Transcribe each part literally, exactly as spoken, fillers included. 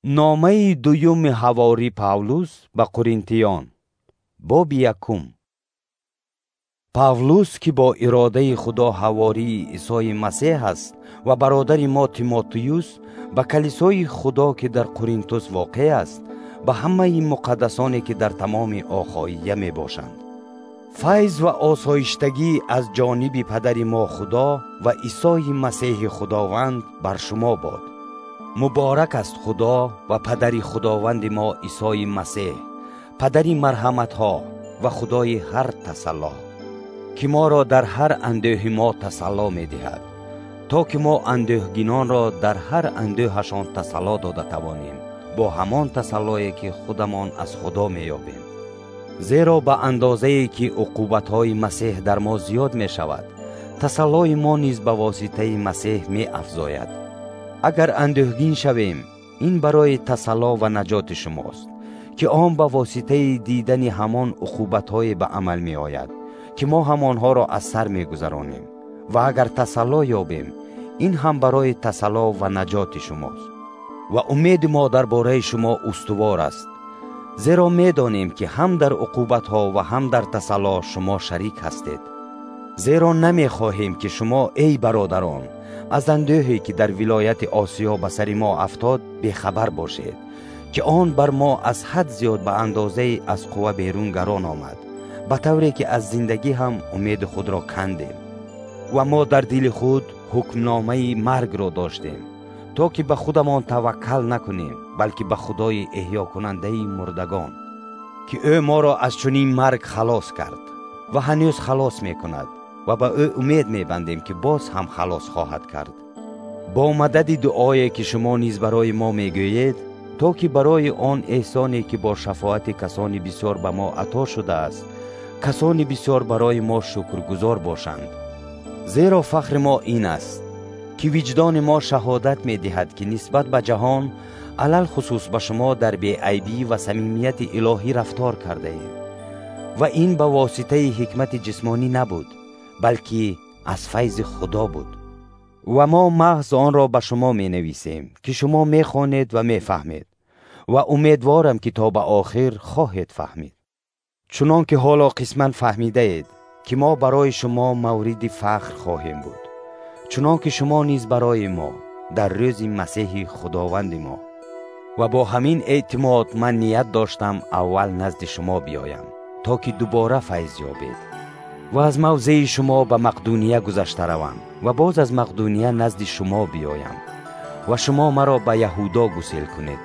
نامه دویم حواری پاولوس به قرنتیان باب یکم. پاولوس که با اراده خدا حواری عیسی مسیح است و برادر ما تیموتئوس به کلیسای خدا که در قرنتوس واقع است، به همه مقدسانی که در تمام آخاییه می باشند، فیض و آسایشتگی از جانب پدر ما خدا و عیسی مسیح خداوند بر شما باد. مبارک است خدا و پدر خداوند ما عیسی مسیح، پدر مرحمت ها و خدای هر تسلا، که ما را در هر اندوه ما تسلا می دهد، تا که ما اندوهگینان را در هر اندوهشان تسلا داده توانیم با همان تسلایی که خودمان از خدا می یابیم. زیرا به اندازه‌ای که عقوبت های مسیح در ما زیاد می شود، تسلای ما نیز به واسطه مسیح می افزاید. اگر اندوهگین شویم، این برای تسلا و نجات شماست که آن به واسطه دیدن همان عقوبت های به عمل می آید که ما همانها را از سر می گذرانیم. و اگر تسلا یابیم، این هم برای تسلا و نجات شماست. و امید ما درباره شما استوار است، زیرا می دانیم که هم در عقوبت ها و هم در تسلا شما شریک هستید. زیرا نمی خواهیم که شما ای برادران از اندوهی که در ولایت آسیا به سر ما افتاد بیخبر باشید، که آن بر ما از حد زیاد به اندازه از قوه بیرون گران آمد، به طوری که از زندگی هم امید خود را کندیم. و ما در دل خود حکمنامه مرگ را داشتیم، تا که به خودمان توکل نکنیم، بلکه به خدای احیا کننده مردگان، که او ما را از چنین مرگ خلاص کرد و هنوز خلاص می کند، و به او امید می بندیم که باز هم خلاص خواهد کرد. با مدد دعایی که شما نیز برای ما می گویید، تا که برای آن احسانی که با شفاعت کسانی بسیار به ما عطا شده است، کسانی بسیار برای ما شکرگزار باشند. زیرا فخر ما این است که وجدان ما شهادت می دهد که نسبت به جهان، علل خصوص به شما در بی‌عیبی و صمیمیت الهی رفتار کرده ایم. و این به واسطه حکمت جسمانی نبود، بلکه از فیض خدا بود. و ما محض آن را به شما می نویسیم که شما می خوانید و می فهمید، و امیدوارم که تا به آخر خواهید فهمید. چنان که حالا قسماً فهمیده اید که ما برای شما مورد فخر خواهیم بود، چنان که شما نیز برای ما در روز مسیح خداوند ما. و با همین اعتماد من نیت داشتم اول نزد شما بیایم، تا که دوباره فیض یابید. و از موضع شما به مقدونیه گذشته روم و باز از مقدونیه نزد شما بیایم و شما مرا به یهودا گسیل کنید.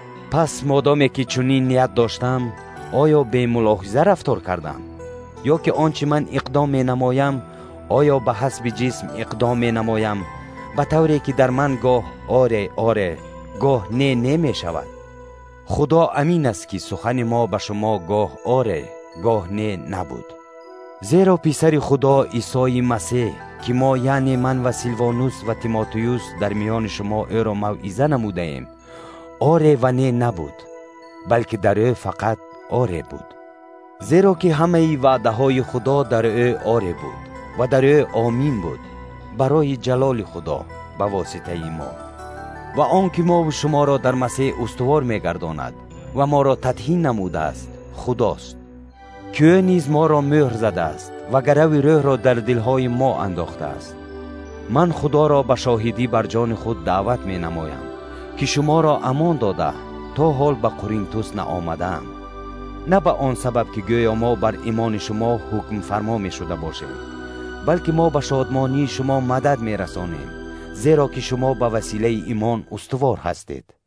پس مادامی که چنین نیت داشتم، آیا به ملاحظه رفتار کردم؟ یا که آنچه من اقدام می نمایم، آیا به حسب جسم اقدام می نمایم، به طوری که در من گاه آره آره گاه نه نمی شود؟ خدا امین است که سخن ما به شما گاه آره گاه نه نبود. زیرا پسر خدا عیسی مسیح که ما یعنی من و سیلوانوس و تیموتئوس در میان شما او را موعظه نموده ایم، آره و نه نبود، بلکه در او فقط آره بود. زیرا که همه وعده های خدا در او آره بود و در او آمین بود، برای جلال خدا به واسطه ما. و آن که ما و شما را در مسیح استوار می گرداند و ما را تطهین نموده است، خداست، که او نیز ما را مهر زده است و گرو روح را در دلهای ما انداخته است. من خدا را به شاهدی بر جان خود دعوت می نمایم که شما را امان داده تا حال به قرنتوس نآمدم، نه به آن سبب که گویا ما بر ایمان شما حکم فرما می شده باشیم، بلکه ما به شادمانی شما مدد می رسانیم، زیرا که شما به وسیله ایمان استوار هستید.